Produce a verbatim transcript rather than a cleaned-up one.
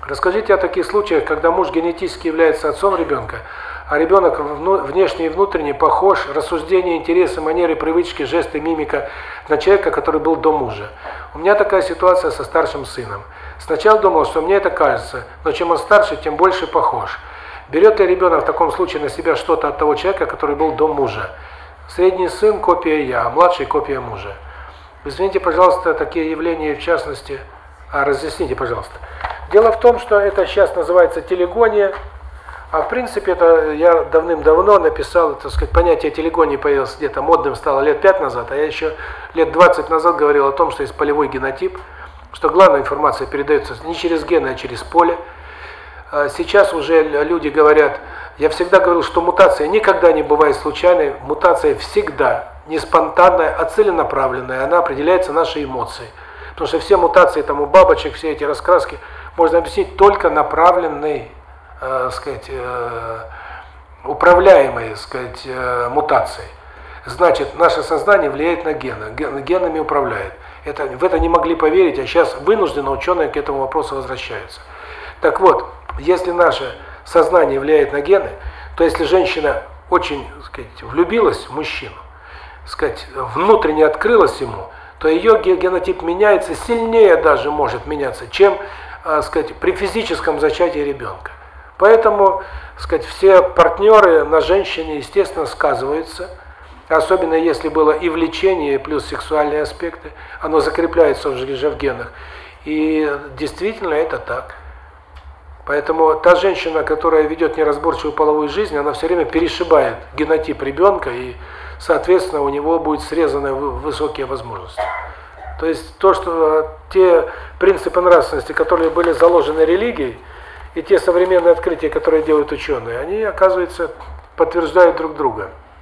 Расскажите о таких случаях, когда муж генетически является отцом ребенка, а ребенок внешне и внутренне похож, рассуждения, интересы, манеры, привычки, жесты, мимика на человека, который был до мужа. У меня такая ситуация со старшим сыном. Сначала думал, что мне это кажется, но чем он старше, тем больше похож. Берет ли ребенок в таком случае на себя что-то от того человека, который был до мужа? Средний сын – копия я, а младший – копия мужа. Извините, пожалуйста, такие явления, в частности, а разъясните, пожалуйста. Дело в том, что это сейчас называется телегония, а в принципе это я давным-давно написал, так сказать, понятие телегонии появилось где-то модным стало лет пять назад, а я еще лет двадцать назад говорил о том, что есть полевой генотип, что главная информация передается не через гены, а через поле. Сейчас уже люди говорят, я всегда говорил, что мутация никогда не бывает случайной, мутация всегда не спонтанная, а целенаправленная, она определяется нашей эмоцией. Потому что все мутации там у бабочек, все эти раскраски можно объяснить только направленной, э, сказать, э, управляемой, сказать, э, мутацией. Значит, наше сознание влияет на гены, ген, генами управляет. Это, в это не могли поверить, а сейчас вынужденно ученые к этому вопросу возвращаются. Так вот, если наше сознание влияет на гены, то если женщина очень, сказать, влюбилась в мужчину, сказать, внутренне открылась ему, то ее генотип меняется, сильнее даже может меняться, чем, э, сказать, при физическом зачатии ребенка. Поэтому, сказать, все партнеры на женщине, естественно, сказываются, особенно если было и влечение, плюс сексуальные аспекты, оно закрепляется уже в генах. И действительно это так. Поэтому та женщина, которая ведет неразборчивую половую жизнь, она все время перешибает генотип ребенка, и, соответственно, у него будут срезаны высокие возможности. То есть то, что те принципы нравственности, которые были заложены религией, и те современные открытия, которые делают ученые, они, оказывается, подтверждают друг друга.